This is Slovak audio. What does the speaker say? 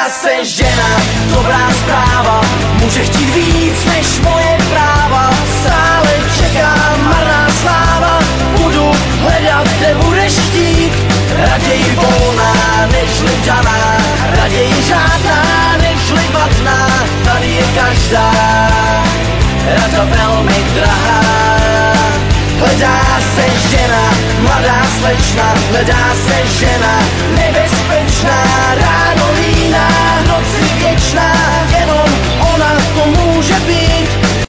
se žena, dobrá zpráva, může chtít víc než moje práva. Stále čekám marná sláva, budu hledat, kde budeš chtít. Raději volná, nežli daná, raději žádná, nežli vadná. Tady je každá rada velmi drahá. Hledá se žena, mladá slečna, hledá se žena, nebezpečná, ráno líná, v noci věčná.